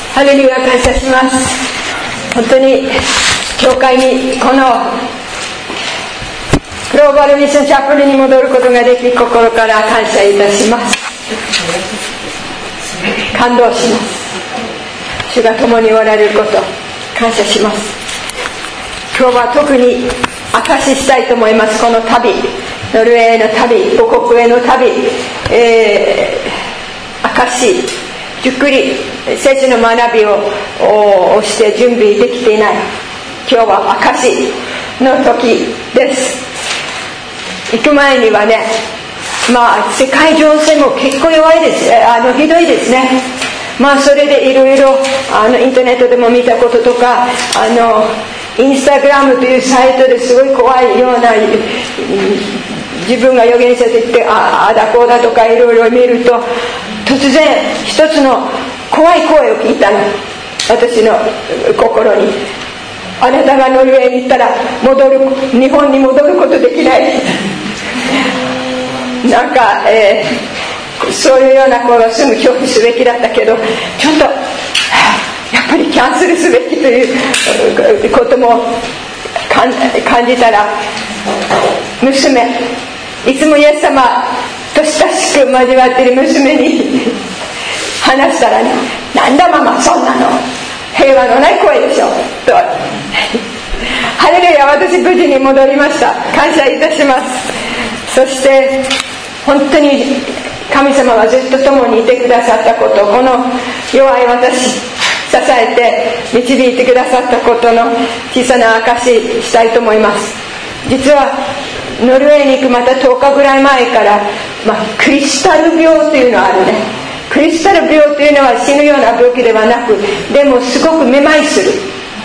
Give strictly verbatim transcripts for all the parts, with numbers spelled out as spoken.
ハレルヤ、感謝します。本当に教会にこのグローバルミッションチャペルに戻ることができ、心から感謝いたします。感動します。主が共におられること感謝します。今日は特に証ししたいと思います。この旅、ノルウェーへの旅、母国への旅、えー、証しじっくり聖書の学びをして準備できていない。今日は証しの時です。行く前にはね、まあ世界情勢も結構弱いです。あのひどいですね。まあそれでいろいろあのインターネットでも見たこととか、あのインスタグラムというサイトですごい怖いような、自分が預言者と言ってああだこうだとかいろいろ見ると、突然一つの怖い声を聞いたの、私の心に。あなたがノルウェーに行ったら戻る、日本に戻ることできないなんか、えー、そういうような声はすぐ拒否すべきだったけど、ちょっとやっぱりキャンセルすべきということも感じたら、娘、いつもイエス様と親しく交わっている娘に話したらね、なんだママそんなの平和のない声でしょと。ハレルヤ、私無事に戻りました。感謝いたします。そして本当に神様はずっと共にいてくださったこと、この弱い私支えて導いてくださったことの小さな証ししたいと思います。実はノルウェーに行くまたとおかぐらい前から、まあ、クリスタル病というのがあるね。クリスタル病というのは死ぬような病気ではなく、でもすごくめまいする。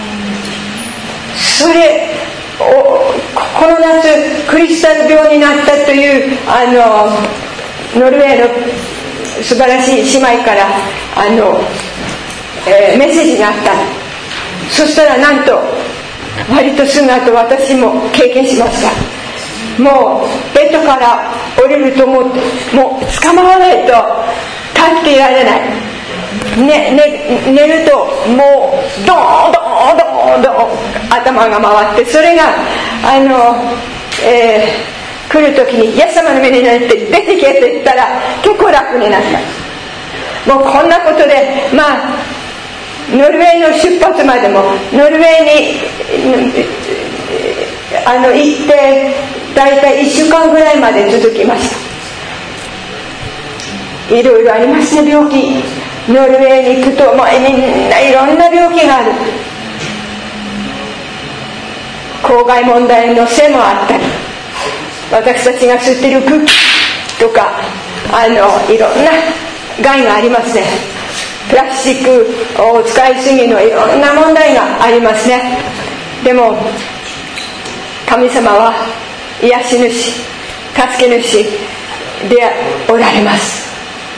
それをこの夏クリスタル病になったというあのノルウェーの素晴らしい姉妹からあの、えー、メッセージがあった。そしたらなんと割とすぐ後私も経験しました。もうベッドから降りるともう、もう捕まらないと立っていられない、ねね、寝るともうドーンドーンドーンドーン頭が回って、それがあの、えー、来る時にイエス様の目になって出てけと言ったら結構楽になった。もうこんなことで、まあノルウェーの出発までもノルウェーにあの行ってだいたいいっしゅうかんぐらいまで続きました。いろいろありますね、病気。ノルウェーに行くと、まあ、みんないろんな病気がある。公害問題のせもあったり、私たちが吸っている空気とか、あのいろんな害がありますね。プラスチックを使いすぎのいろんな問題がありますね。でも神様は癒し主、助け主でおられます。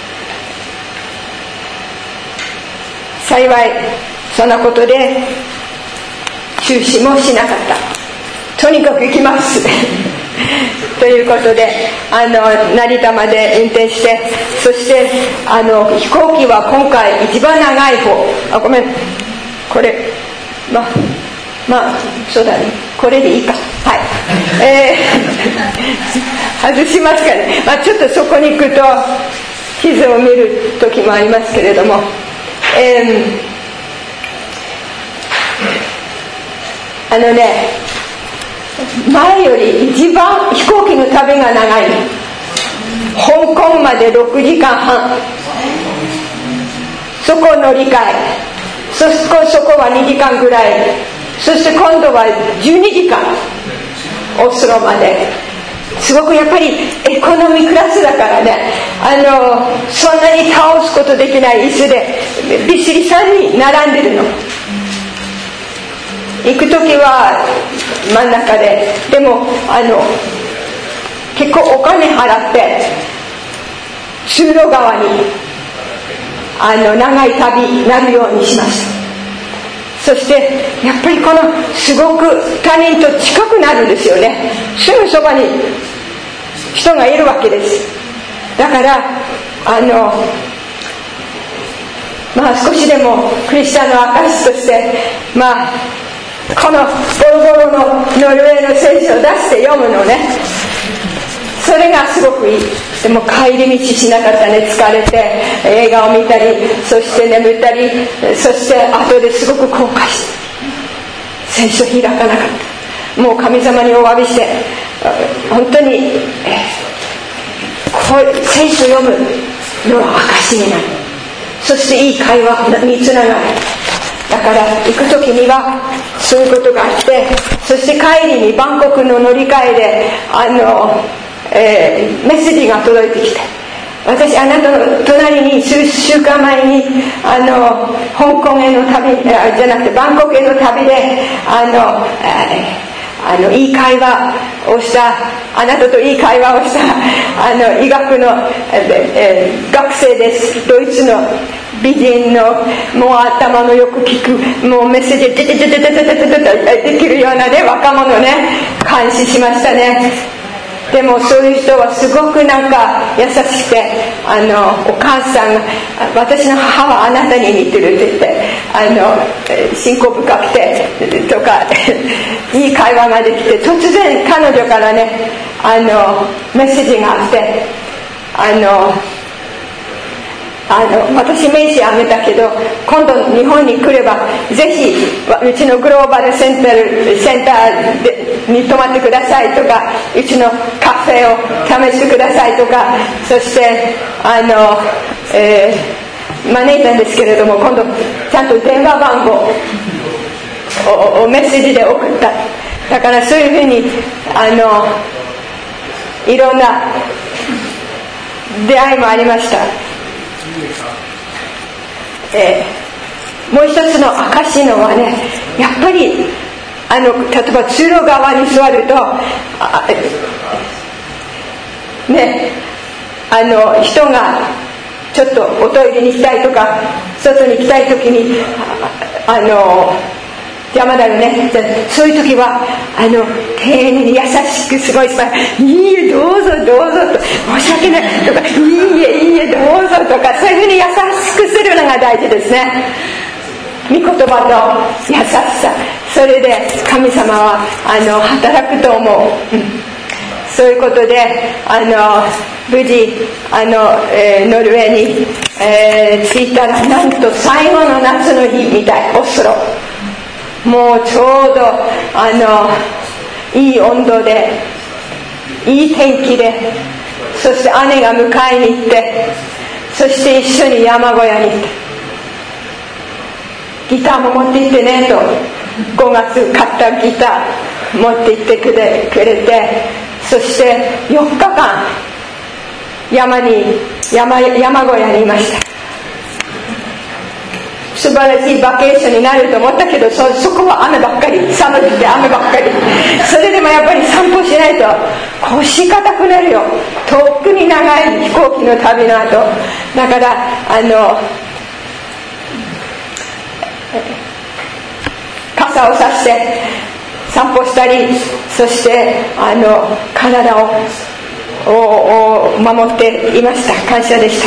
幸いそんなことで中止もしなかった。とにかく行きますということで、あの成田まで運転して、そしてあの飛行機は今回一番長い方、あごめんこれまあまあそうだね、これでいいか、はい、えー、外しますかね。まあ、ちょっとそこに行くと地図を見る時もありますけれども、えー、あのね、前より一番飛行機の旅が長い。香港までろくじかんはん、そこを乗り換え、そしてそこはにじかんぐらい、そして今度はじゅうにじかんオスロまで。すごくやっぱりエコノミークラスだからね、あのそんなに倒すことできない椅子でびっしりさんに並んでるの。行く時は真ん中で、でもあの結構お金払って通路側にあの長い旅になるようにしました。そしてやっぱりこのすごく他人と近くなるんですよね。すぐそばに人がいるわけです。だからあのまあ少しでもクリスチャンの証としてまあこのボロボロのノルウェーの聖書を出して読むのね。それがすごくいい。でも帰り道しなかったね。疲れて映画を見たり、そして眠ったり、そして後ですごく後悔して聖書開かなかった。もう神様にお詫びして本当にこう聖書を読むのは証になる。そしていい会話につながる。だから行く時にはそういうことがあって、そして帰りにバンコクの乗り換えであの、えー、メッセージが届いてきて、私あなたの隣に数週間前にあの香港への旅じゃなくてバンコクへの旅であの、えーあのいい会話をしたあなたといい会話をしたあの医学の、えー、学生です。ドイツの美人のもう頭のよく聞くもうメッセージでででででででできるようなね若者ね監視しましたね。でもそういう人はすごくなんか優しくて、あのお母さんが私の母はあなたに似てるって言ってあの信仰深くてとかいい会話ができて、突然彼女からねあのメッセージがあってあのあの私名刺あげたけど今度日本に来ればぜひうちのグローバルセンター、センターでに泊まってくださいとか、うちのカフェを試してくださいとか、そしてあの、えー、招いたんですけれども、今度ちゃんと電話番号ををメッセージで送った。だからそういうふうにあのいろんな出会いもありました。えー、もう一つの証のはね、やっぱりあの例えば通路側に座るとね、あの人がちょっとおトイレに行きたいとか外に行きたい時にああの邪魔だよね。そういう時はあの丁寧に優しくすごいスパイいいえどうぞどうぞと申し訳ないとかいいえいいえどうぞとか、そういうふうに優しくするのが大事ですね。御言葉と優しさ、それで神様はあの働くと思う、うん、そういうことであの無事あの、えー、ノルウェーに、えー、着いたらなんと最後の夏の日みたい。オスロもうちょうどあのいい温度でいい天気で、そして姉が迎えに行って、そして一緒に山小屋に行って、ギターも持って行ってねとごがつ買ったギター持って行ってくれ、くれて、そしてよっかかん山に 山, 山小屋にいました。素晴らしいバケーションになると思ったけど、 そ, そこは雨ばっかり、寒くて雨ばっかり。それでもやっぱり散歩しないと腰硬くなるよ。とっくに長い飛行機の旅の後だからあの傘を差して散歩したり、そしてあの体ををを守っていました。感謝でした。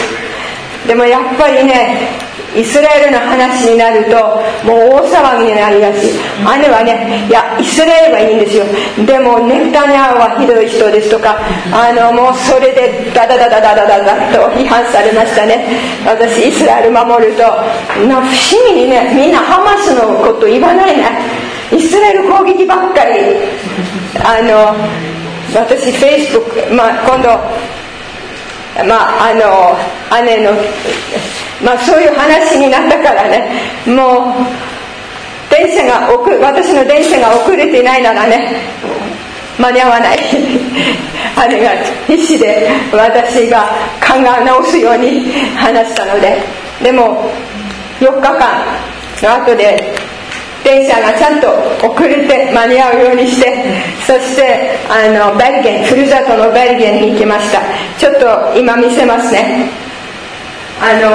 でもやっぱりね、イスラエルの話になるともう大騒ぎになりやすい。姉はね、いやイスラエルはいいんですよ、でもネタニヤフはひどい人ですとか、あのもうそれでダダダダダダダダと批判されましたね。私イスラエル守るとな不思議にね、みんなハマスのこと言わないね。イスラエル攻撃ばっかり。あの私フェイスブック、まあ、今度まああの姉のまあそういう話になったからね、もう電車が遅私の電車が遅れていないならね間に合わない姉が必死で私が考え直すように話したので、でもよっかかんの後で電車がちゃんと遅れて間に合うようにして、そしてあのベルゲン、ふるさとのベルゲンに行きました。ちょっと今見せますね。あの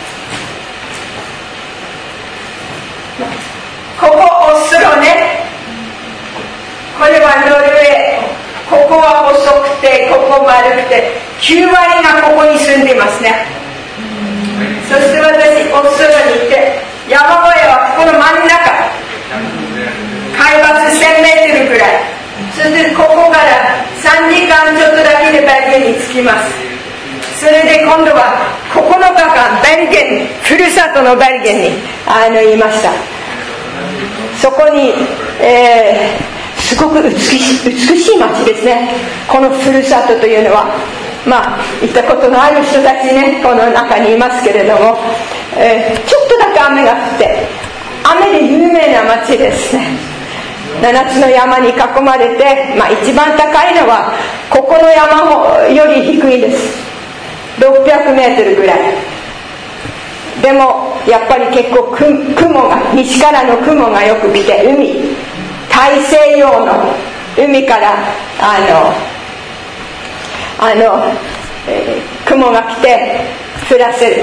ここオスロね、これはノルウェー、ここは細くてここ丸くてきゅうわりがここに住んでいますね。 そして私オーストラリアに行って山小屋はこの真ん中海抜せんメートルぐらい、そしてここからさんじかんちょっとだけでベルゲンに着きます。それで今度はここのかかんベルゲン、ふるさとのベルゲンにあのいました。そこに、えー、すごく美しい、美しい街ですね。このふるさとというのは、まあ行ったことのある人たちね、この中にいますけれども、えー、ちょっとだけ雨が降って雨で有名な街ですね。ななつの山に囲まれて、まあ、一番高いのはここの山より低いです。ろっぴゃくメートルぐらい。でもやっぱり結構雲が、西からの雲がよく来て、海、大西洋の海からあのあの、えー、雲が来て降らせる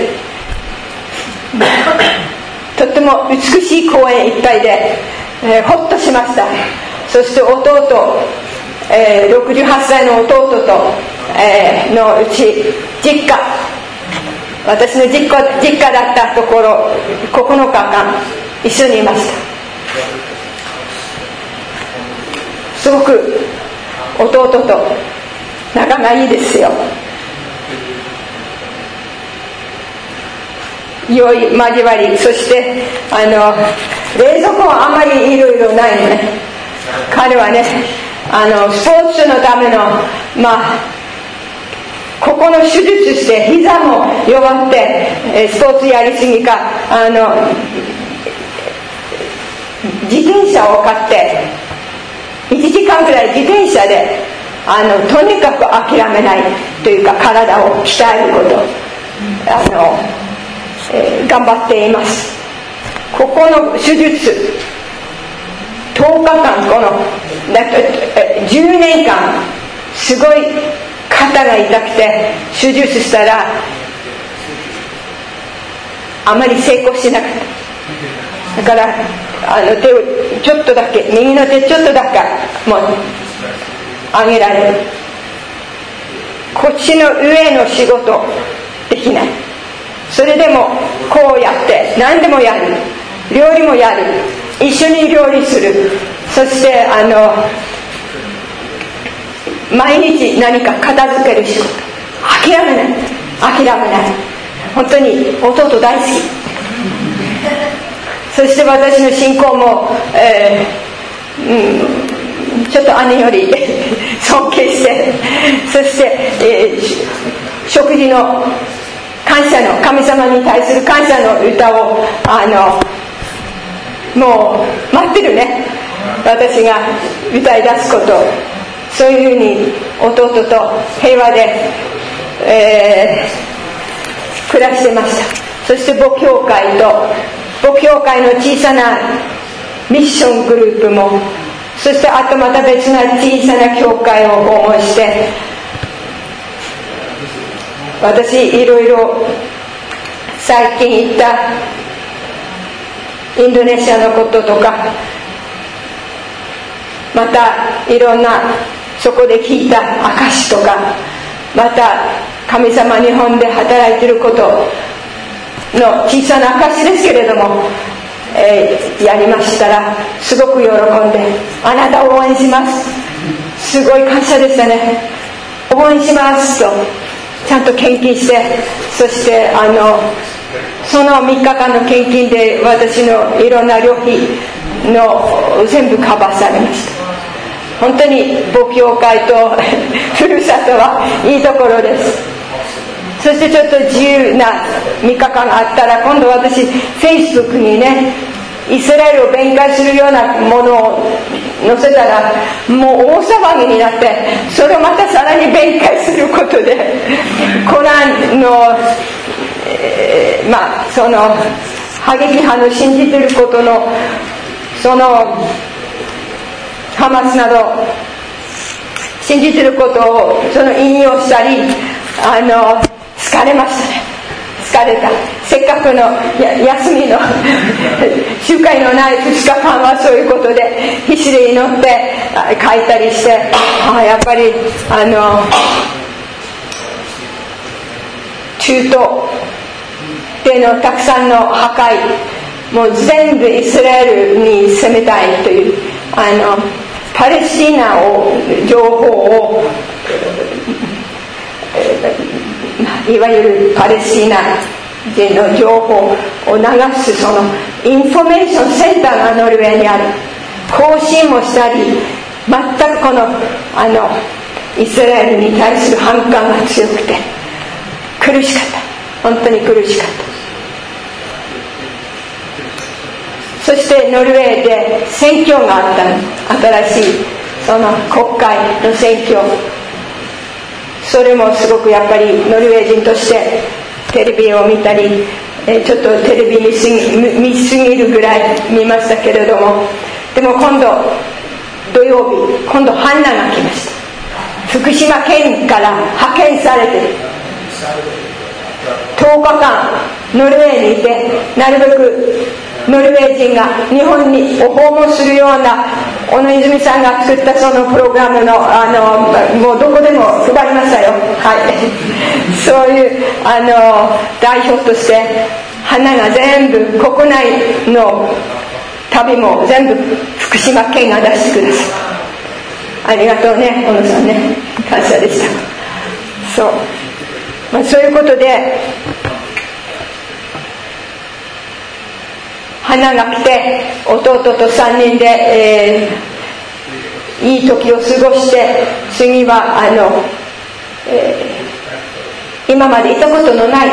とても美しい公園一帯で、えー、ほっとしました。そして弟、えー、ろくじゅうはっさいの弟と、えー、のうち実家、私の実家、実家だったところここのかかん一緒にいました。すごく弟と仲がいいですよ。良い交わり、そしてあの冷蔵庫はあんまりいろいろないのね。彼はね、あのスポーツのための、まあここの手術して膝も弱って、えスポーツやりすぎか、あの自転車を買っていちじかんぐらい自転車で、あのとにかく諦めないというか、体を鍛えること、あのえー、頑張っています。ここの手術とおかかん、このじゅうねんかんすごい肩が痛くて手術したらあまり成功しなかった。だからあの手をちょっとだけ、右の手ちょっとだけもう上げられる。こっちの上の仕事できない。それでもこうやって何でもやる、料理もやる、一緒に料理する、そしてあの毎日何か片付ける仕事、諦めない諦めない。本当に弟大好き。そして私の信仰も、えーうん、ちょっと姉より尊敬して、そして、えー、食事の感謝の、神様に対する感謝の歌をあのもう待ってるね、私が歌い出すこと。そういうふうに弟と平和で、えー、暮らしてました。そして母教会と母教会の小さなミッショングループも、そしてあとまた別な小さな教会を訪問して、私いろいろ最近行ったインドネシアのこととか、またいろんなそこで聞いた証とか、また神様日本で働いていることの小さな証ですけれども、えー、やりましたらすごく喜んで、あなたを応援します、すごい感謝でしたね、応援しますとちゃんと献金して、そしてあのそのみっかかんの献金で私のいろんな旅費の全部カバーされました。本当に母教会とふるさとはいいところです。そしてちょっと自由なみっかかんがあったら、今度私 Facebook にね、イスラエルを弁解するようなものを載せたらもう大騒ぎになって、それをまたさらに弁解することでコランの、えー、まあその過激派の信じていることのそのハマスなど信じていることをその引用したり、あの疲れましたね、疲れた。せっかくのや休みの集会のないふつかかんはそういうことで必死で祈って書いたりして、あやっぱりあの中東でのたくさんの破壊、もう全部イスラエルに攻めたいという、あのパレスチナを情報をいわゆるパレスチナ人の情報を流す、そのインフォメーションセンターがノルウェーにある。更新もしたり、全くこのあのイスラエルに対する反感が強くて苦しかった。本当に苦しかった。そしてノルウェーで選挙があったの。新しいその国会の選挙、それもすごくやっぱりノルウェー人としてテレビを見たり、えちょっとテレビ見すぎ、見すぎるぐらい見ましたけれども、でも今度土曜日、今度ハンナが来ました。福島県から派遣されてとおかかんノルウェーにいて、なるべくノルウェー人が日本にお訪問するような、小野泉さんが作ったそのプログラムの、あのもうどこでも配りましたよ。はい、そういうあの代表として花が全部国内の旅も全部福島県が出してください。ありがとうね、小野さんね、感謝でした。そう、まあ、そういうことで花が来て、弟とさんにんで、えー、いい時を過ごして、次はあの、えー、今まで行ったことのない、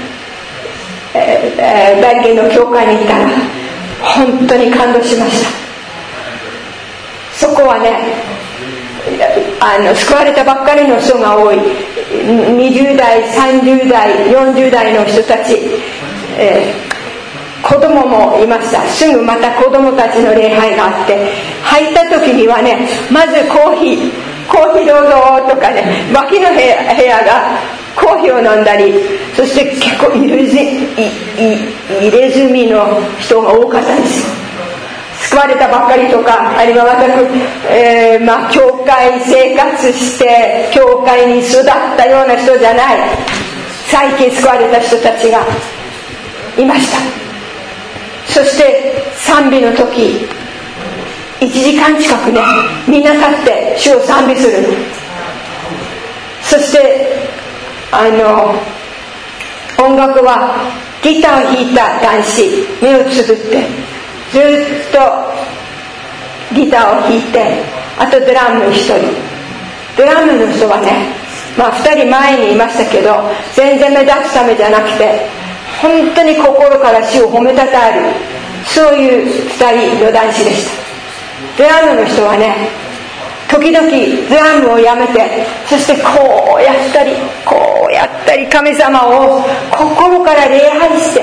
えー、大家の教会に行ったら本当に感動しました。そこはね、あの救われたばっかりの人が多い。にじゅう代、さんじゅう代、よんじゅう代の人たち、えー、子供もいました。すぐまた子供たちの礼拝があって、入った時にはね、まずコーヒーコーヒーどうぞとかね、脇の部屋、部屋がコーヒーを飲んだり、そして結構入れず入れ墨の人が多かったんですよ。救われたばっかりとか、あるいは全く、えー、まあ教会生活して教会に育ったような人じゃない、最近救われた人たちがいました。そして賛美の時いちじかん近くね、みんな立って主を賛美する。そしてあの音楽はギターを弾いた男子、目をつぶってずっとギターを弾いて、あとドラムの一人、ドラムの人はね、まあふたりまえにいましたけど、全然目立つためじゃなくて本当に心から主を褒めたたえる、そういうふたりの男子でした。ドラムの人はね、時々ドラムをやめて、そしてこうやったりこうやったり神様を心から礼拝して、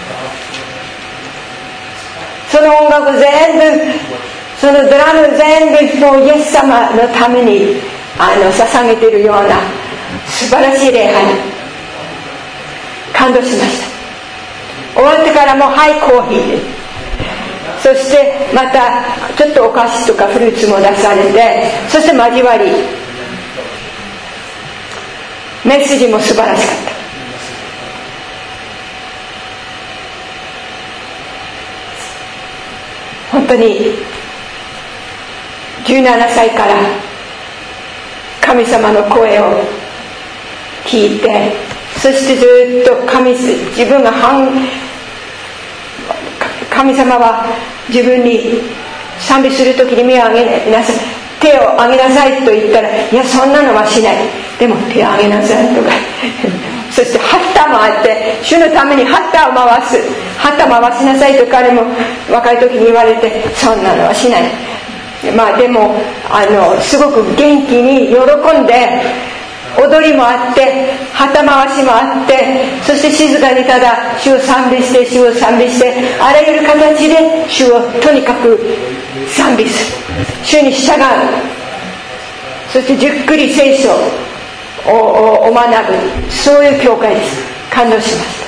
その音楽全部、そのドラム全部もうイエス様のためにあの捧げているような素晴らしい礼拝、感動しました。終わってからもはいコーヒーで、そしてまたちょっとお菓子とかフルーツも出されて、そして交わり、メッセージも素晴らしかった。本当にじゅうななさいから神様の声を聞いて、そしてずっと神、自分が神様は自分に賛美するときに目を上げなさい、手を上げなさいと言ったら、いやそんなのはしない、でも手を上げなさいとかそしてハッターもあって、主のためにハッターを回す、ハッター回しなさいと彼も若い時に言われて、そんなのはしない。まあでもあのすごく元気に喜んで、踊りもあって旗回しもあって、そして静かにただ主を賛美して主を賛美して、あらゆる形で主をとにかく賛美する、主に従う、そしてじっくり聖書を お, お学ぶ、そういう教会です。感動しました。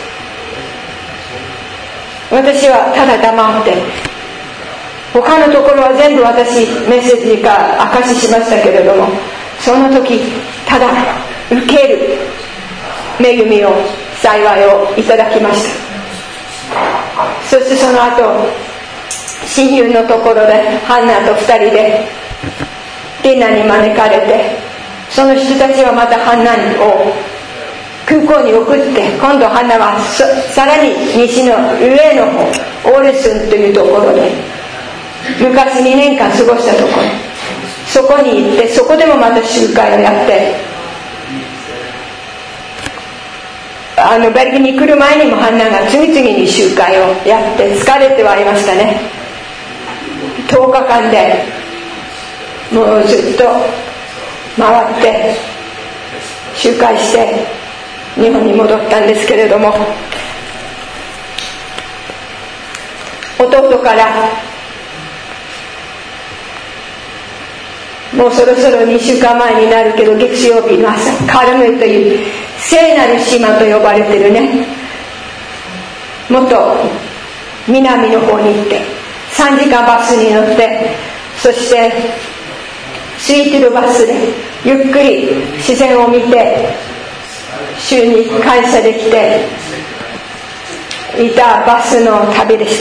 私はただ黙って、他のところは全部私メッセージか証ししましたけれども、その時ただ受ける恵みを幸いをいただきました。そしてその後親友のところでハンナと二人でディナに招かれて、その人たちはまたハンナを空港に送って、今度ハンナはさらに西の上の方オーレスンというところで昔にねんかん過ごしたところ、そこに行って、そこでもまた集会をやって、あのベルギーに来る前にもハンナが次々に集会をやって疲れてはいましたね。とおかかんでもうずっと回って集会して日本に戻ったんですけれども、弟からもうそろそろにしゅうかんまえになるけど、月曜日の朝カルメルという聖なる島と呼ばれてるね、もっと南の方に行ってさんじかんバスに乗って、そして空いてるバスでゆっくり自然を見て主に感謝できていたバスの旅でした。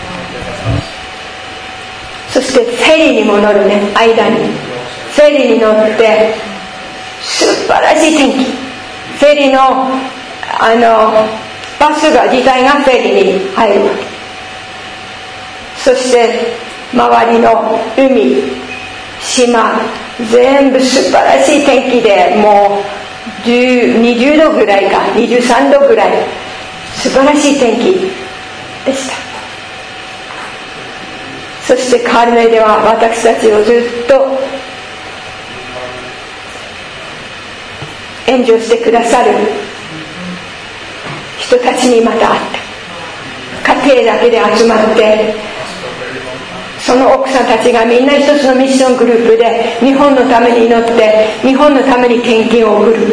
そしてフェリーにも乗るね、間にフェリーに乗って素晴らしい天気、フェリーのあのバスが自体がフェリーに入るわけ。そして周りの海、島、全部素晴らしい天気で、もうにじゅうどぐらいかにじゅうさんどぐらい素晴らしい天気でした。そしてカルメでは私たちをずっと援助してくださる人たちにまた会った。家庭だけで集まって、その奥さんたちがみんな一つのミッショングループで日本のために祈って、日本のために献金を送る。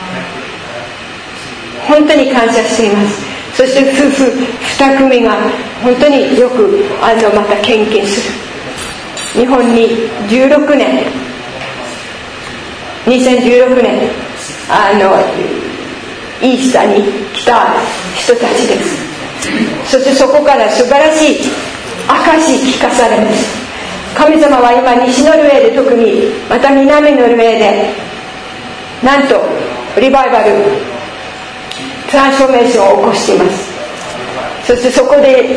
本当に感謝しています。そして夫婦二組が本当によくあのまた献金する。日本にじゅうろくねんにせんじゅうろくねんあのイースターに来た人たちです。そしてそこから素晴らしい証し聞かされます。神様は今西ノルウェーで、特にまた南ノルウェーでなんとリバイバルトランスフォーメーションを起こしています。そしてそこで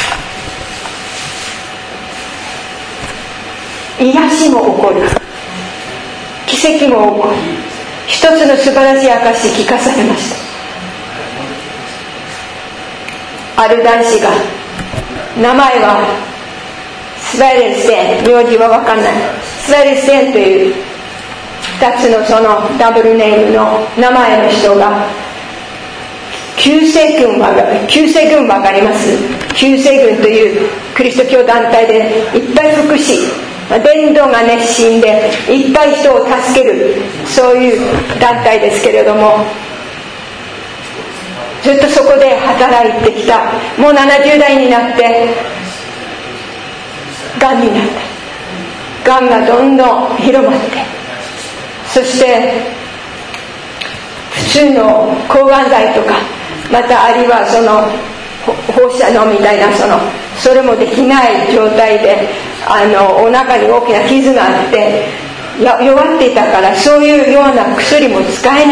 癒しも起こる、奇跡も起こる、一つの素晴らしい証し聞かされました。ある男子が、名前はスベレステン、名字は分かんない、スベレステンという二つのそのダブルネームの名前の人が、救世軍は救世軍わかります？救世軍というキリスト教団体でいっぱい福祉、伝道が熱心でいっぱい人を助ける、そういう団体ですけれども、ずっとそこで働いてきた。もうななじゅう代になってがんになった。がんがどんどん広まって、そして普通の抗がん剤とか、またあるいはその放射能みたいな、そのそれもできない状態で、あのお腹に大きな傷があってや弱っていたから、そういうような薬も使えない。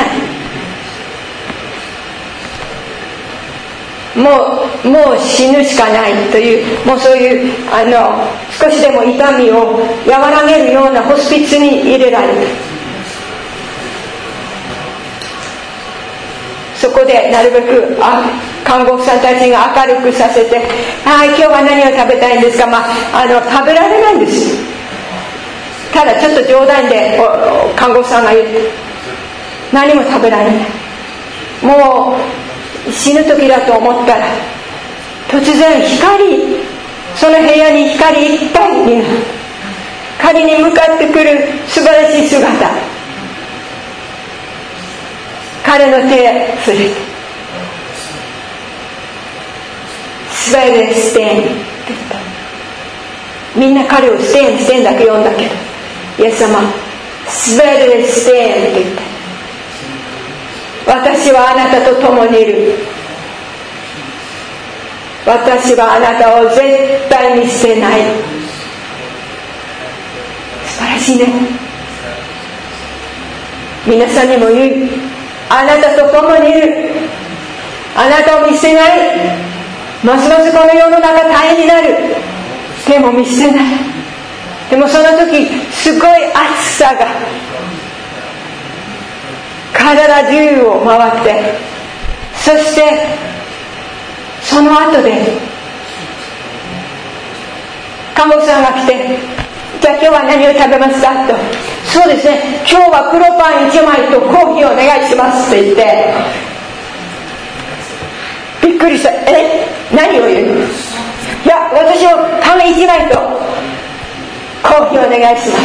もうもう死ぬしかないという、もうそういうあの少しでも痛みを和らげるようなホスピスに入れられる。そこでなるべくあ看護婦さんたちが明るくさせて、はい、今日は何を食べたいんですか、まあ、あの食べられないんですよ。ただちょっと冗談で看護婦さんが言う、何も食べられない、もう死ぬ時だと思ったら、突然光、その部屋に光いっぱいになる。光に向かってくる素晴らしい姿、彼の手へ触れて、スベレステンって言った。みんな彼をステンステンだけ呼んだけど、イエス様スベレステンって言った。私私はあなたと共にいる、私はあなたを絶対に捨てない。素晴らしいね。皆さんにも言う、あなたと共にいる、あなたを見捨てない。ますますこの世の中大変になる、でも見捨てない。でもその時すごい暑さが体中を回って、そしてその後で看護師さんが来て、じゃあ今日は何を食べますかと。そうですね、今日は黒パンいちまいとコーヒーお願いしますって言って、びっくりした。え、何を言うの。いや、私もパンいちまいとコーヒーお願いします。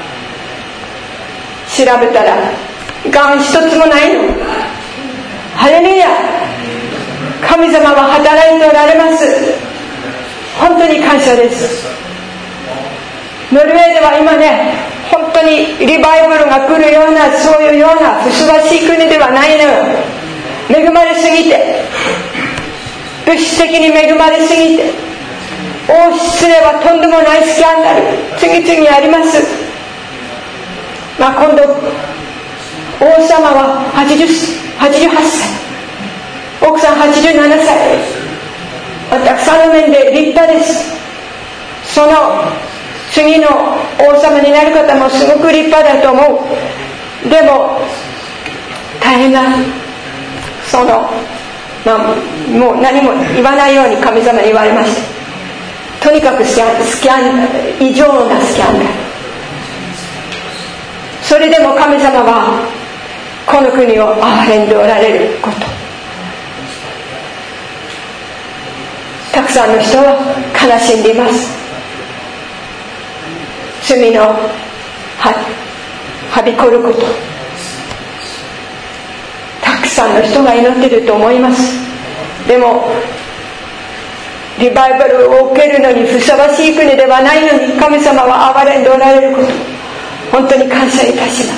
調べたらがん一つもないの。ハレルヤ、神様は働いておられます。本当に感謝です。ノルウェーでは今ね、本当にリバイバルが来るような、そういうようなふさわしい国ではないのよ。恵まれすぎて、物質的に恵まれすぎて、王室ではとんでもないスキャンダル次々あります。まあ今度王様ははちじゅう、はちじゅうはっさい、奥さんはちじゅうななさい、たくさんの面で立派です。その次の王様になる方もすごく立派だと思う。でも大変な、その、まあ、もう何も言わないように神様に言われました。とにかくスキャン、スキャン、異常なスキャンダル。それでも神様はこの国を憐れんでおられること、たくさんの人は悲しんでいます。罪の は, はびこること、たくさんの人が祈っていると思います。でもリバイバルを受けるのにふさわしい国ではないのに、神様は憐れんでおられること、本当に感謝いたします。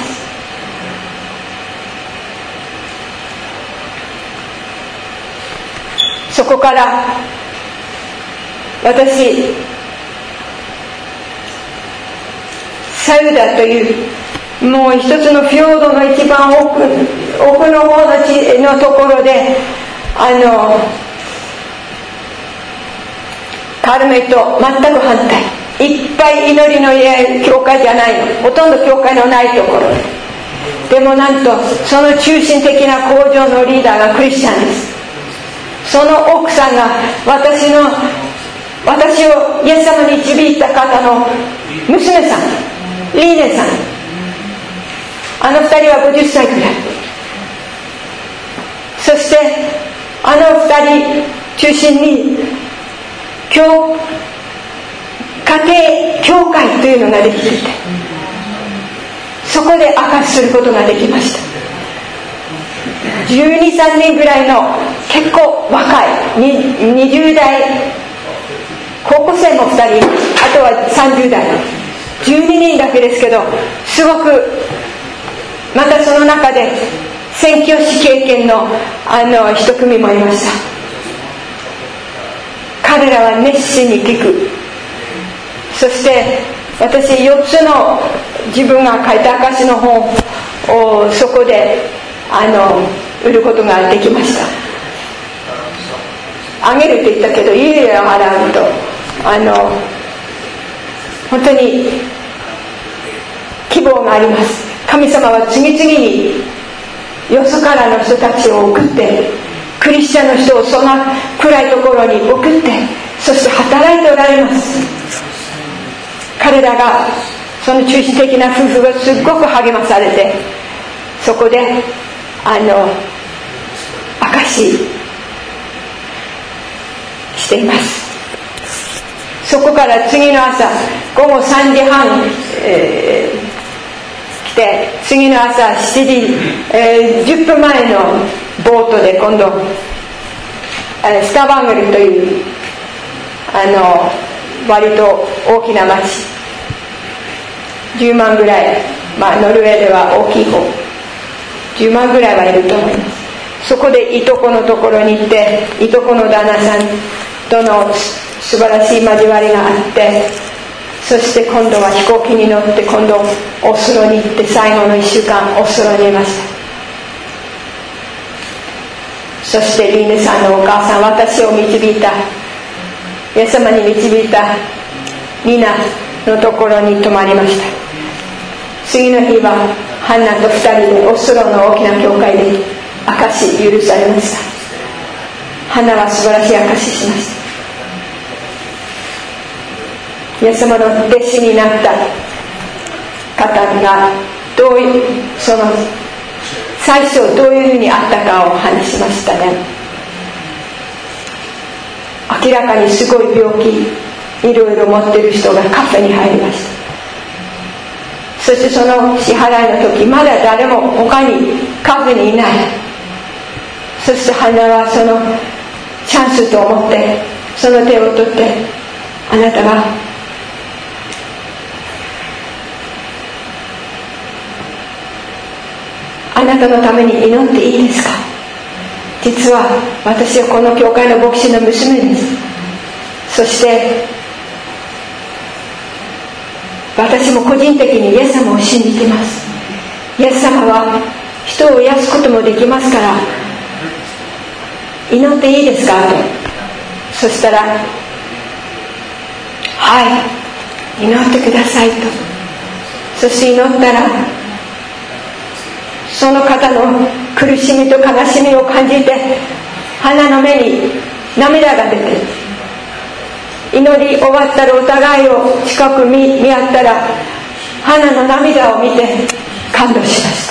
そこから私、サユダというもう一つのフィヨードの一番奥、奥の方の地のところで、あのカルメと全く反対、いっぱい祈りの家、教会じゃないの、ほとんど教会のないところで、でもなんとその中心的な工場のリーダーがクリスチャンです。その奥さんが私の私をイエス様に導いた方の娘さん、リーネさん。あの二人はごじゅっさいくらい。そしてあの二人中心に教家庭教会というのができていて、そこで証しすることができました。じゅうに、さんにんぐらいの結構若いにじゅう代、高校生もふたり、あとはさんじゅう代、じゅうににんだけですけど、すごくまたその中で宣教師経験のあの一組もいました。彼らは熱心に聞く。そして私よっつの自分が書いた証の本をそこであの売ることができました。あげるって言ったけどいいえを払うと、あの本当に希望があります。神様は次々によそからの人たちを送って、クリスチャンの人をその暗いところに送って、そして働いておられます。彼らがその中心的な夫婦がすっごく励まされて、そこであの証ししています。そこから次の朝ごごさんじはん、えー、来て、次の朝しちじ、えー、じゅっぷんまえのボートで今度、えー、スタバングルというあの割と大きな町、じゅうまんぐらい、まあ、ノルウェーでは大きい方、じゅうまんぐらいはいると思います。 そこでいとこのところに行って、いとこの旦那さんとの素晴らしい交わりがあって、そして今度は飛行機に乗って今度オスロに行って、最後のいっしゅうかんオスロにいました。そしてリーネさんのお母さん、私を導いた、イエス様に導いたニナのところに泊まりました。次の日はハンナとふたりでオスロの大きな教会で証し許されました。ハンナは素晴らしい証ししました。イエス様の弟子になった方がどういうその最初どういうふうにあったかを話しましたね。明らかにすごい病気いろいろ持っている人がカフェに入りました。そしてその支払いの時、まだ誰も他にカフェにいない。そしてハンナはそのチャンスと思ってその手を取って、あなたがあなたのために祈っていいですか。実は私はこの教会の牧師の娘です。そして私も個人的にイエス様を信じています。イエス様は人を癒すこともできますから祈っていいですかと。そしたら、はい祈ってくださいと。そして祈ったら、その方の苦しみと悲しみを感じて、花の目に涙が出て、祈り終わったらお互いを近く 見, 見合ったら、花の涙を見て感動しました。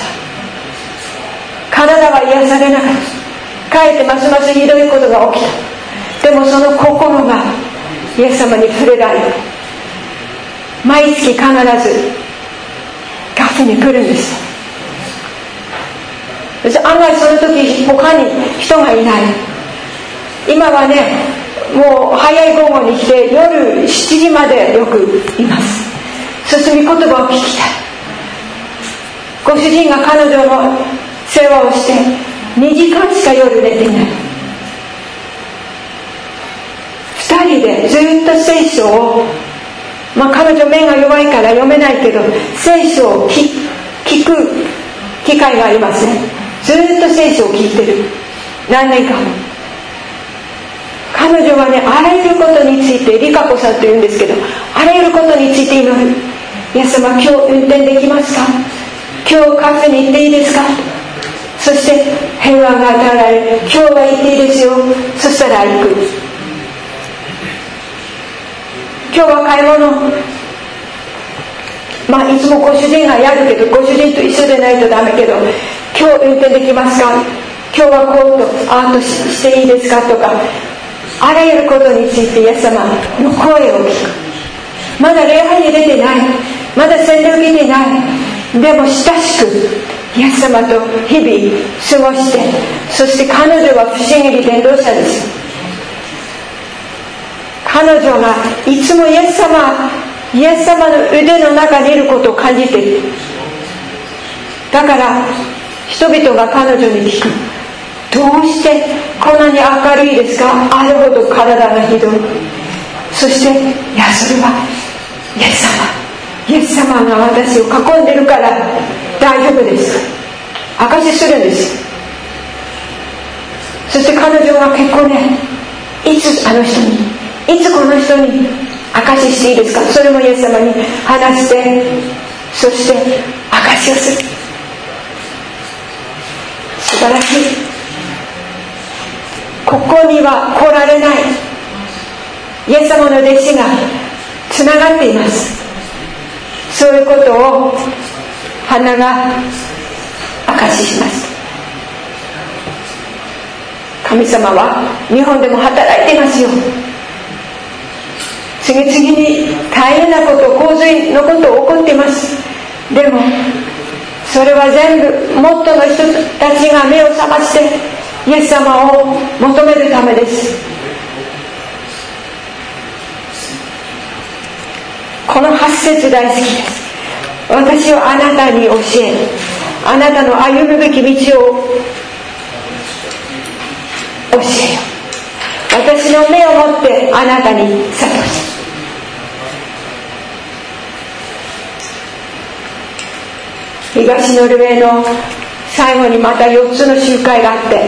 体は癒されなかった。かえってますますひどいことが起きた。でもその心がイエス様に触れられ、毎月必ずカフェに来るんです。案外その時他に人がいない。今はね、もう早い午後に来て夜しちじまでよくいます。そして御言葉を聞きたい。ご主人が彼女の世話をしてにじかんしか夜寝ていない。ふたりでずっと聖書を、まあ彼女目が弱いから読めないけど聖書を 聞, 聞く機会がありますね。ずっと聖書を聞いてる。何年かも。彼女はね、あらゆることについて、リカ子さんと言うんですけど、あらゆることについて祈る。イエス様、今日運転できますか。今日カフェに行っていいですか。そして平和が与えられる。今日は行っていいですよ。そしたら行く。今日は買い物、まあいつもご主人がやるけど、ご主人と一緒でないとダメけど、今日運転できますか。今日はこうとアート し, していいですかとか、あらゆることについてイエス様の声を聞く。まだ礼拝に出てない、まだ洗礼を受けてない、でも親しくイエス様と日々過ごして、そして彼女は不思議に伝道者です。彼女がいつもイエス様イエス様の腕の中にいることを感じている。だから人々が彼女に聞く。どうしてこんなに明るいですか。あるほど体がひどい。そして、いやそれはイエス様イエス様が私を囲んでるから大丈夫です。証しするんです。そして彼女は結構ね、いつあの人にいつこの人に証ししていいですか。それもイエス様に話して、そして証しをする。素晴らしい。ここには来られないイエス様の弟子がつながっています。そういうことをハナが証しします。神様は日本でも働いていますよ。次々に大変なこと、洪水のこと起こっています。でもそれは全部もっとの人たちが目を覚ましてイエス様を求めるためです。このはち節大好きです。私はあなたに教え、あなたの歩むべき道をの目を持ってあなたに諭す。東ノルウェーの最後にまたよっつの集会があって、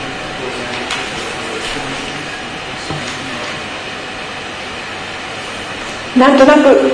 なんとなく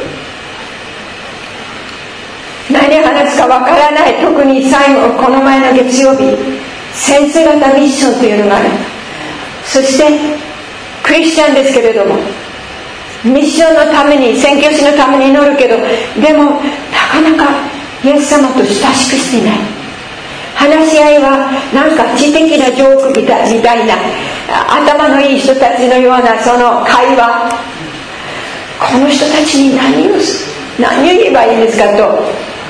何話すかわからない。特に最後、この前の月曜日、先生方ミッションというのがある。そしてクリスチャンですけれども、ミッションのために、宣教師のために祈るけど、でもなかなかイエス様と親しくしていない。話し合いはなんか知的なジョークみたい、みたいな、頭のいい人たちのようなその会話、この人たちに何を何を言えばいいんですかと、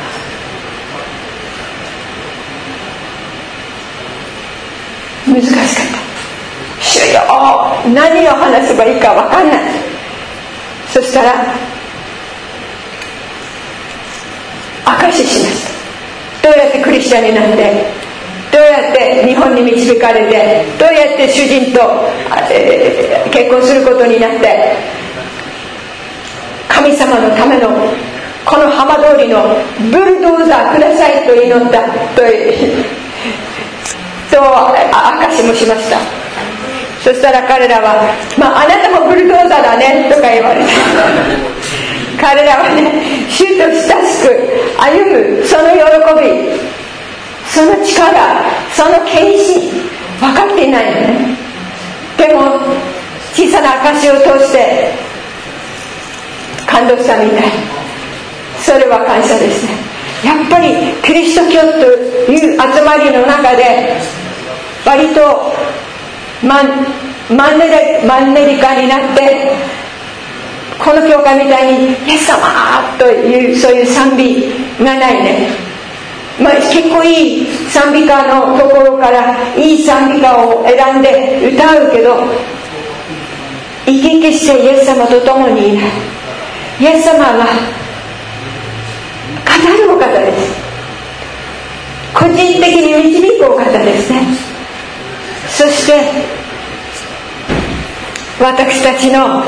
難しかった。主よ、何を話せばいいか分かんない。そしたら証ししました。どうやってクリスチャンになって、どうやって日本に導かれて、どうやって主人と、えー、結婚することになって、神様のためのこの浜通りのブルドーザーくださいと祈ったとそう証しもしました。そしたら彼らは、まあ、あなたもブルドーザーだねとか言われた。彼らはね、主と親しく歩むその喜び、その力、その献身分かっていないのね。でも小さな証を通して感動したみたい。それは感謝ですね。やっぱりキリスト教という集まりの中で割とマン、マンネリ、マンネリ化になって、この教会みたいにイエス様というそういう賛美がないね。まあ、結構いい賛美歌のところからいい賛美歌を選んで歌うけど、生き生きしてイエス様と共にいない。イエス様は語るお方です。個人的に導くお方ですね。そして私たちの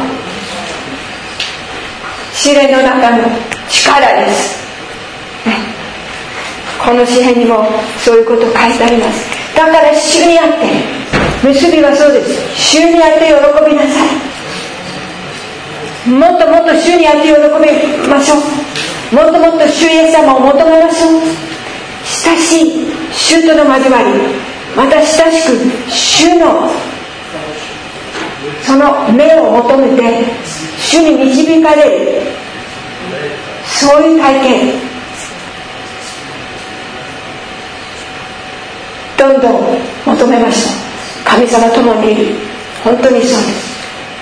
試練の中の力です、ね、この詩篇にもそういうこと書いてあります。だから主にあって結びはそうです。主にあって喜びなさい。もっともっと主にあって喜びましょう。もっともっと主イエス様を求めましょう。親しい主との交わり、また親しく主のその目を求めて主に導かれる、そういう体験、どんどん求めましょう。神様ともにいる。本当にそうです。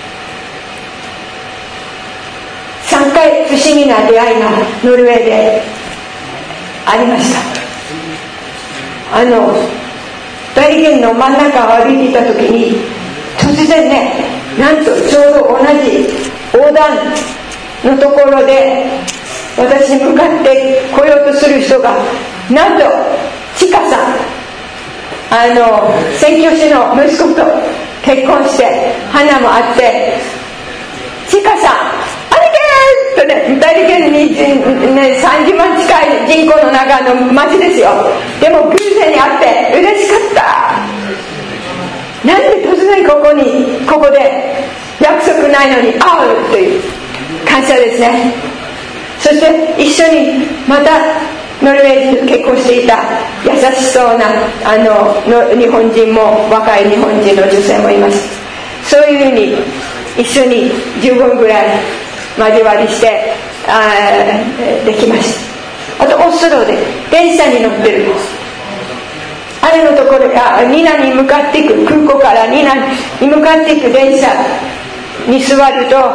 さんかい不思議な出会いがノルウェーでありました。あの大原の真ん中を歩いていた時に、突然ね、なんとちょうど同じ横断のところで私に向かって来ようとする人が、なんとチカさん、あの宣教師の息子と結婚して花もあって、チカさんあれけーっとね、大原に、ね、さんじゅうまん近い人口の中の町ですよ。でも偶然に会って嬉しかった。なんで突然ここにここで約束ないのに会うという感謝ですね。そして一緒にまたノルウェー人と結婚していた優しそうなあのの日本人も、若い日本人の女性もいます。そういうふうに一緒にじゅっぷんぐらい交わりしてあできました。あとオスロで電車に乗ってるんです。あれのところがニナに向かっていく、空港からニナに向かっていく電車に座ると、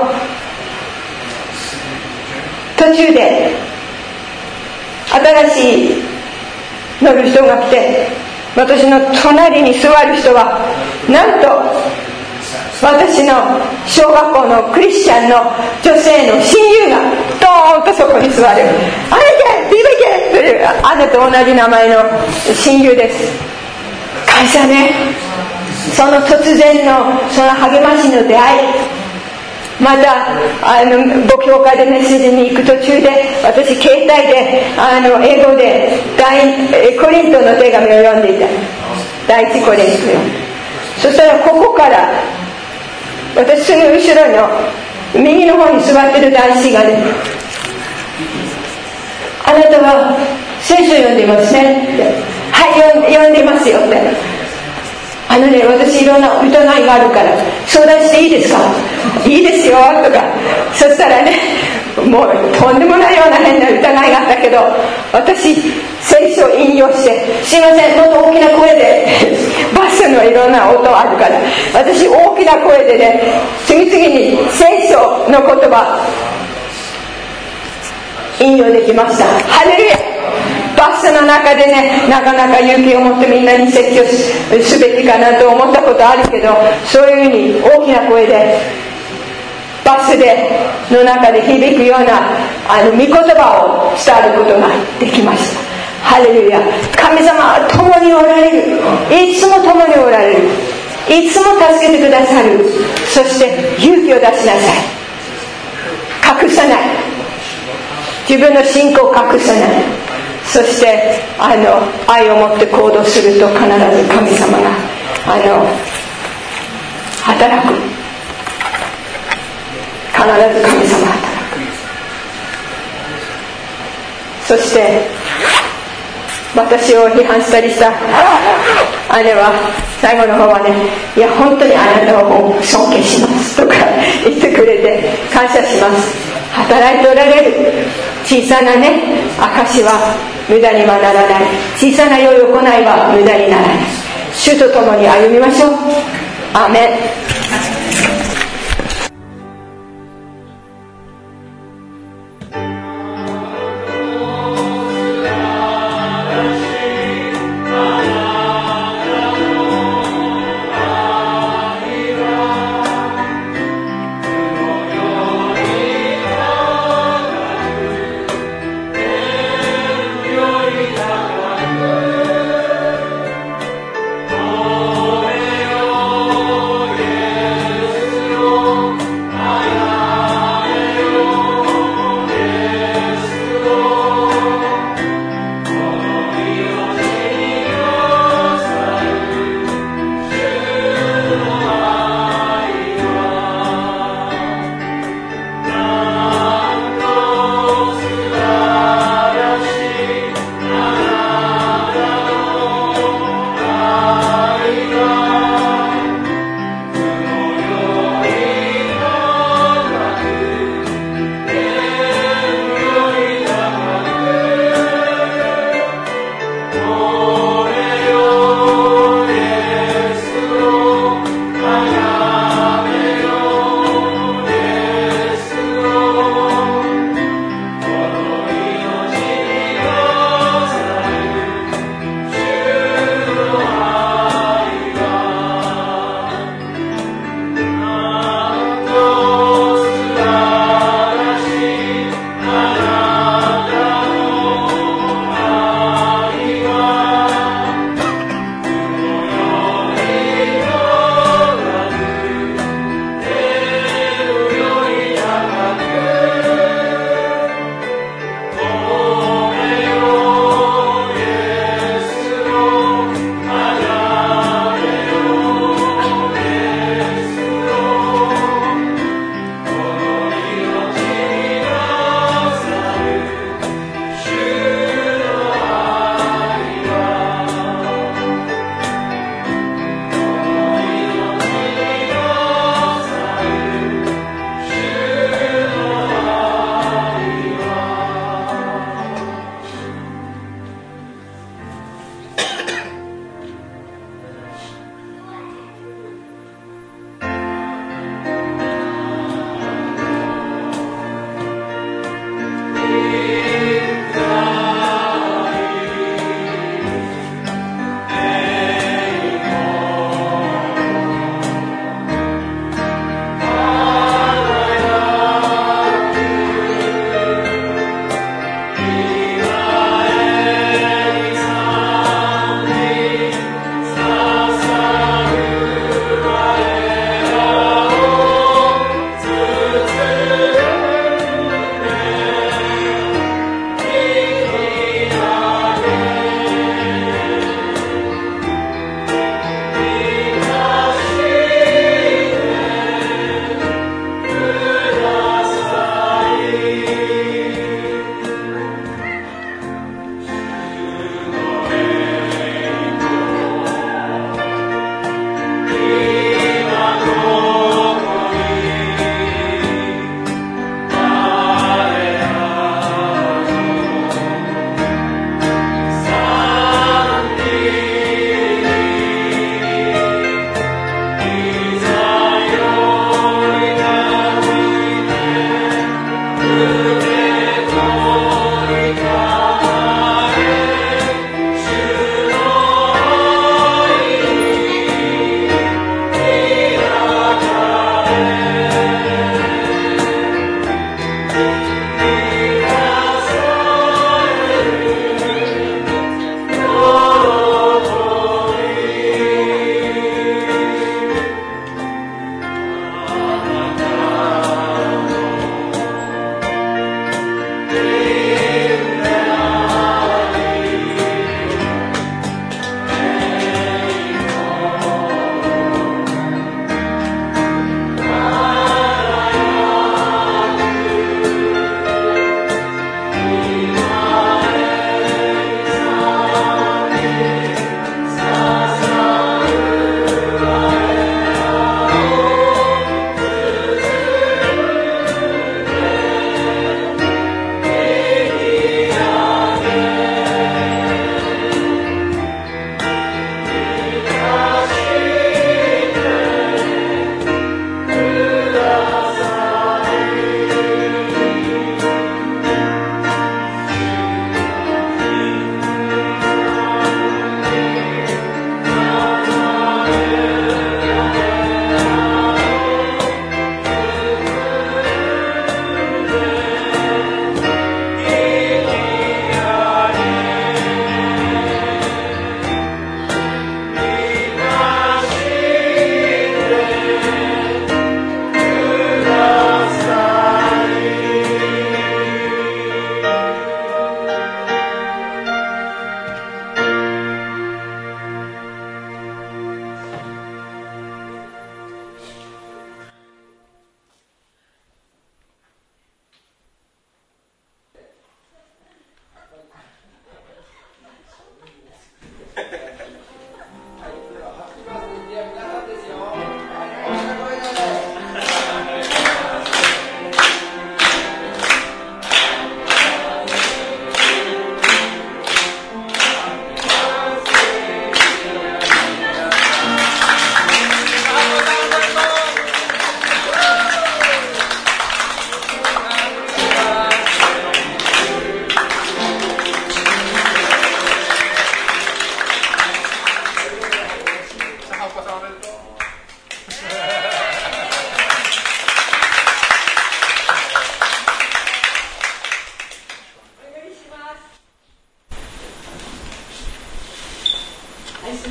途中で新しい乗る人が来て、私の隣に座る人はなんと私の小学校のクリスチャンの女性の親友がドーンとそこに座る。あれけビビけという姉と同じ名前の親友です。感感謝ね。その突然のその励ましの出会い、またあの母教会でメッセージに行く途中で、私携帯であの英語で大コリントの手紙を読んでいた。第一コリントよ。そしたらここから私の後ろの右の方に座ってる男子がね、あなたは聖書読んでいますねって。はい、読ん、読んでいますよって。あのね、私いろんな疑いがあるから相談していいですか。いいですよとか。そしたらね、もうとんでもないような変な疑いがあったけど、私聖書を引用して、すいません、もっと大きな声でバスのいろんな音あるから、私大きな声でね、次々に聖書の言葉引用できました。ハレルヤ。バスの中でね、なかなか勇気を持ってみんなに説教すべきかなと思ったことあるけど、そういうふうに大きな声でバスでの中で響くようなあの御言葉を伝えることができました。ハレルヤ。神様は共におられる。いつも共におられる。いつも助けてくださる。そして勇気を出しなさい。隠さない。自分の信仰を隠さない。そしてあの愛を持って行動すると必ず神様があの働く。必ず神様が働く。そして私を批判したりした姉は最後の方はね、いや本当にあなたを尊敬しますとか言ってくれて感謝します。働いておられる小さなね証は無駄にはならない。小さな良い行いは無駄にならない。主と共に歩みましょう。アーメン。 Oh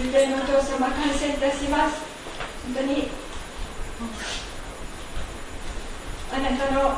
主天のお父様、感謝いたします。本当にあなたの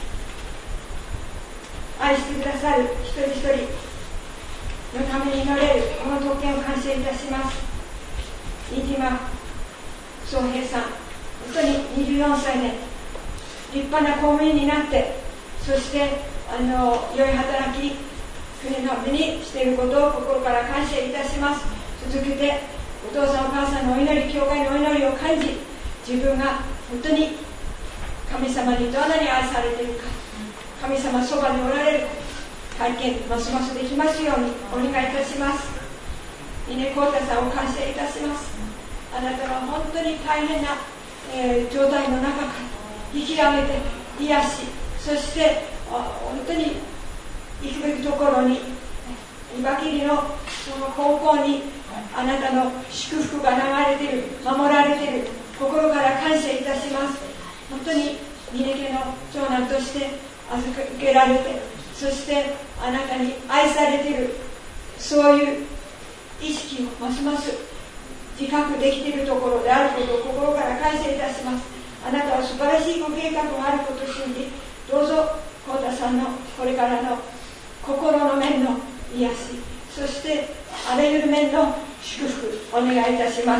愛してくださる一人一人のために祈れるこの特権を感謝いたします。飯島宗平さん、本当ににじゅうよんさいで立派な公務員になって、そしてあの良い働き、国の目にしていることを心から感謝いたします。続けてお父さんお母さんのお祈り、教会のお祈りを感じ、自分が本当に神様にどんなに愛されているか、神様そばにおられる体験ますますできますようにお願いいたします。稲光太さんを感謝いたします。あなたは本当に大変な、えー、状態の中から引き上げて癒し、そして本当に行くべきところに、今きりのその方向にあなたの祝福が流れている、守られている、心から感謝いたします。本当に峰家の長男として預けられて、そしてあなたに愛されている、そういう意識をますます自覚できているところであることを心から感謝いたします。あなたは素晴らしいご計画があることを信じ、どうぞ幸太さんのこれからの心の面の癒し、そしてあらゆる面の祝福お願いいたします。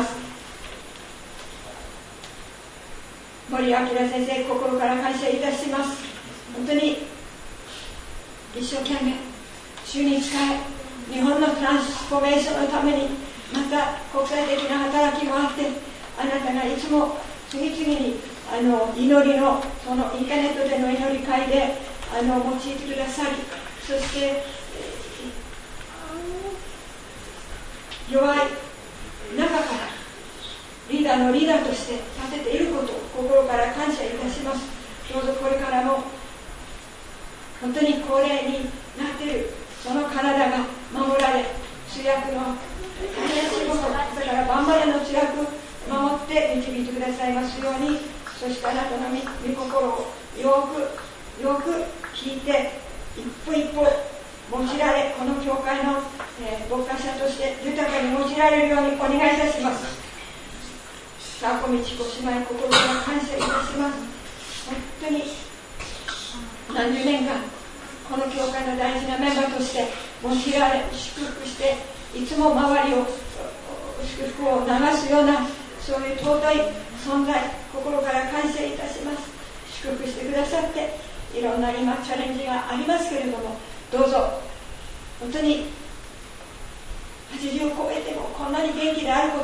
森明先生、心から感謝いたします。本当に一生懸命主に仕え、日本のトランスフォーメーションのために、また国際的な働きもあって、あなたがいつも次々にあの祈りのそのインターネットでの祈り会であの用いてくださり、そして弱い中からリーダーのリーダーとして立てていることを心から感謝いたします。どうぞこれからも本当に高齢になっているその体が守られ、主役の大変仕事だからバンバレの主役守って導いてくださいますように、そしてあなたの御心をよくよく聞いて一歩一歩用いられ、この教会の、えー、牧歌者として豊かに用いられるようにお願いいたします。さあ小道小姉妹、心から感謝いたします。本当に何十年間この教会の大事なメンバーとして用いられ、祝福していつも周りを祝福を流すような、そういう尊い存在、心から感謝いたします。祝福してくださって、いろんな今チャレンジがありますけれども、どうぞ本当にはちじゅうを超えてもこんなに元気であること、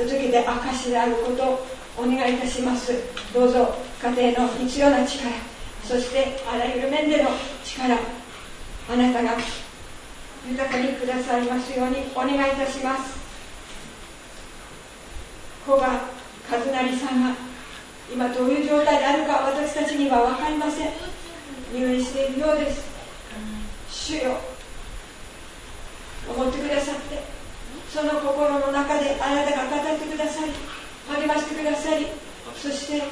続けて証であることをお願いいたします。どうぞ家庭の必要な力、そしてあらゆる面での力、あなたが豊かにくださいますようにお願いいたします。古賀和成さんが今どういう状態であるか私たちには分かりません。入院しているようです。主よ、思ってくださって、その心の中であなたが語ってくださり、励ましてくださり、そして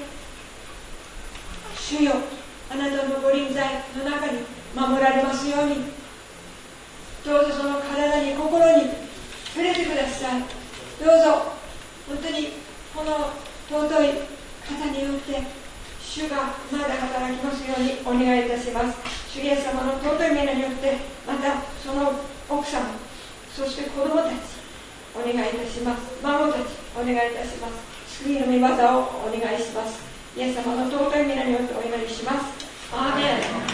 主よ、あなたのご臨在の中に守られますように、どうぞその体に心に触れてください。どうぞ本当にこの尊い方によって主がまだ働きますようにお願いいたします。主イエス様の尊い皆によって、またその奥様、そして子供たちお願いいたします。孫たちお願いいたします。救いの御業をお願いします。イエス様の尊い皆によってお祈りします。アーメン。